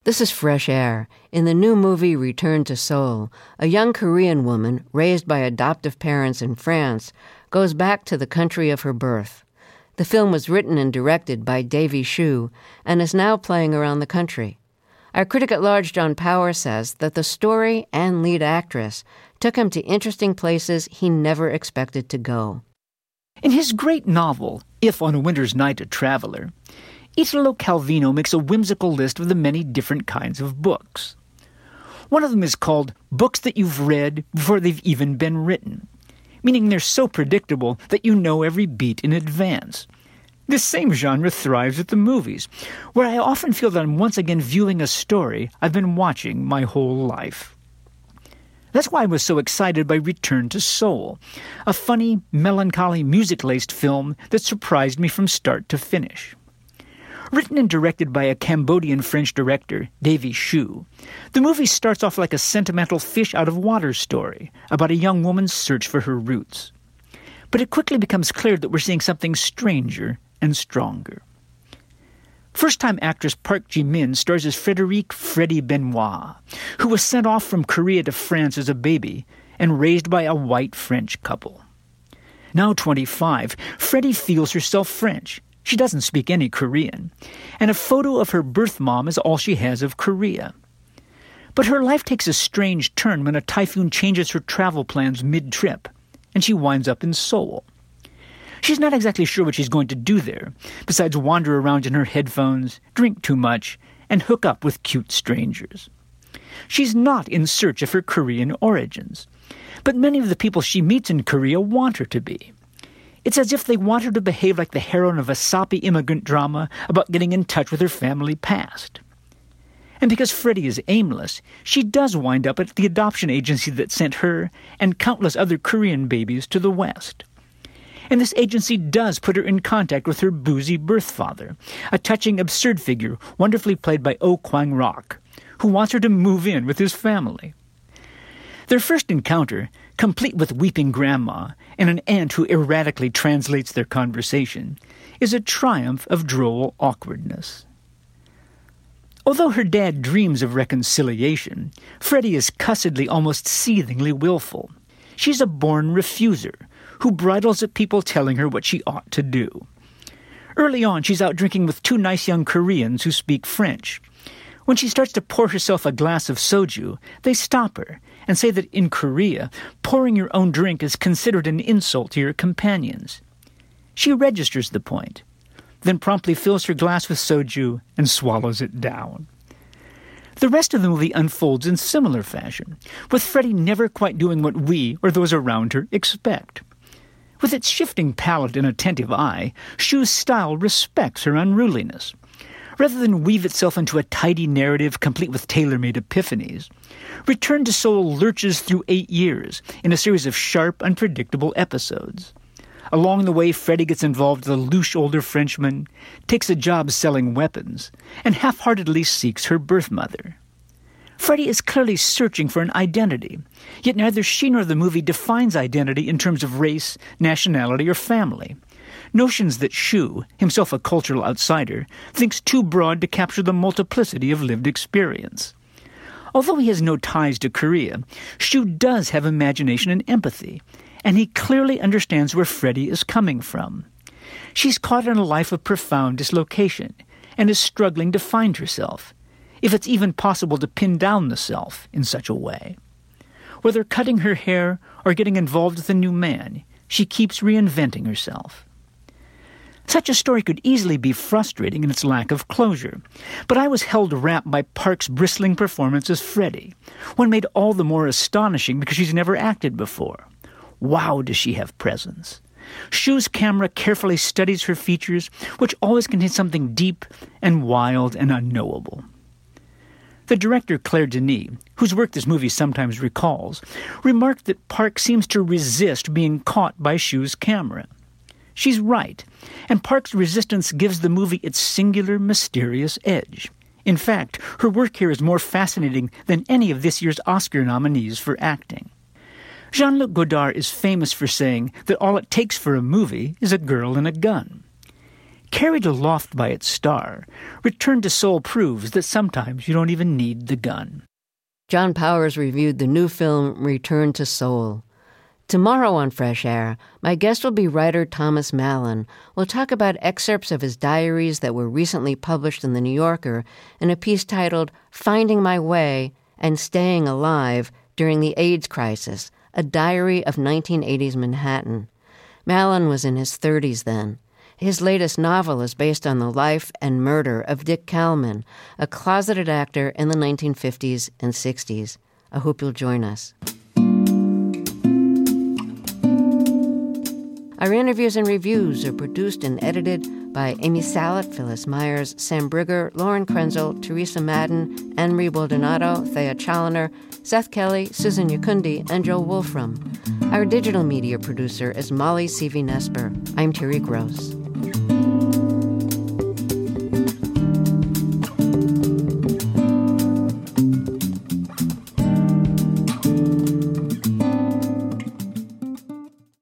This is Fresh Air. In the new movie Return to Seoul, a young Korean woman, raised by adoptive parents in France, goes back to the country of her birth. The film was written and directed by Davy Shu and is now playing around the country. Our critic at large, John Power, says that the story and lead actress took him to interesting places he never expected to go. In his great novel, If on a Winter's Night a Traveler, Italo Calvino makes a whimsical list of the many different kinds of books. One of them is called Books That You've Read Before They've Even Been Written, meaning they're so predictable that you know every beat in advance. This same genre thrives at the movies, where I often feel that I'm once again viewing a story I've been watching my whole life. That's why I was so excited by Return to Seoul, a funny, melancholy, music-laced film that surprised me from start to finish. Written and directed by a Cambodian-French director, Davy Shu, the movie starts off like a sentimental fish-out-of-water story about a young woman's search for her roots. But it quickly becomes clear that we're seeing something stranger and stronger. First-time actress Park Ji-min stars as Frédérique Freddie Benoit, who was sent off from Korea to France as a baby and raised by a white French couple. Now 25, Freddie feels herself French. She doesn't speak any Korean, and a photo of her birth mom is all she has of Korea. But her life takes a strange turn when a typhoon changes her travel plans mid-trip, and she winds up in Seoul. She's not exactly sure what she's going to do there, besides wander around in her headphones, drink too much, and hook up with cute strangers. She's not in search of her Korean origins, but many of the people she meets in Korea want her to be. It's as if they want her to behave like the heroine of a soppy immigrant drama about getting in touch with her family past. And because Freddie is aimless, she does wind up at the adoption agency that sent her and countless other Korean babies to the West. And this agency does put her in contact with her boozy birth father, a touching, absurd figure wonderfully played by Oh Kwang-rok, who wants her to move in with his family. Their first encounter, complete with weeping grandma and an aunt who erratically translates their conversation, is a triumph of droll awkwardness. Although her dad dreams of reconciliation, Freddie is cussedly, almost seethingly willful. She's a born refuser who bridles at people telling her what she ought to do. Early on, she's out drinking with two nice young Koreans who speak French. When she starts to pour herself a glass of soju, they stop her and say that in Korea, pouring your own drink is considered an insult to your companions. She registers the point, then promptly fills her glass with soju and swallows it down. The rest of the movie unfolds in similar fashion, with Freddie never quite doing what we or those around her expect. With its shifting palate and attentive eye, Shu's style respects her unruliness. Rather than weave itself into a tidy narrative complete with tailor-made epiphanies, Return to Seoul lurches through 8 years in a series of sharp, unpredictable episodes. Along the way, Freddie gets involved with a louche older Frenchman, takes a job selling weapons, and half-heartedly seeks her birth mother. Freddie is clearly searching for an identity, yet neither she nor the movie defines identity in terms of race, nationality, or family. Notions that Shu, himself a cultural outsider, thinks too broad to capture the multiplicity of lived experience. Although he has no ties to Korea, Shu does have imagination and empathy, and he clearly understands where Freddie is coming from. She's caught in a life of profound dislocation, and is struggling to find herself, if it's even possible to pin down the self in such a way. Whether cutting her hair or getting involved with a new man, she keeps reinventing herself. Such a story could easily be frustrating in its lack of closure, but I was held rapt by Park's bristling performance as Freddie, one made all the more astonishing because she's never acted before. Wow, does she have presence. Shu's camera carefully studies her features, which always contain something deep and wild and unknowable. The director Claire Denis, whose work this movie sometimes recalls, remarked that Park seems to resist being caught by Shu's camera. She's right, and Park's resistance gives the movie its singular, mysterious edge. In fact, her work here is more fascinating than any of this year's Oscar nominees for acting. Jean-Luc Godard is famous for saying that all it takes for a movie is a girl and a gun. Carried aloft by its star, Return to Seoul proves that sometimes you don't even need the gun. John Powers reviewed the new film Return to Seoul. Tomorrow on Fresh Air, my guest will be writer Thomas Mallon. We'll talk about excerpts of his diaries that were recently published in The New Yorker in a piece titled Finding My Way and Staying Alive During the AIDS Crisis, a diary of 1980s Manhattan. Mallon was in his 30s then. His latest novel is based on the life and murder of Dick Kallman, a closeted actor in the 1950s and 60s. I hope you'll join us. Our interviews and reviews are produced and edited by Amy Salit, Phyllis Myers, Sam Brigger, Lauren Krenzel, Teresa Madden, Anne-Marie Baldonado, Thea Challoner, Seth Kelly, Susan Yakundi, and Joe Wolfram. Our digital media producer is Molly Seavey-Nesper. I'm Terry Gross.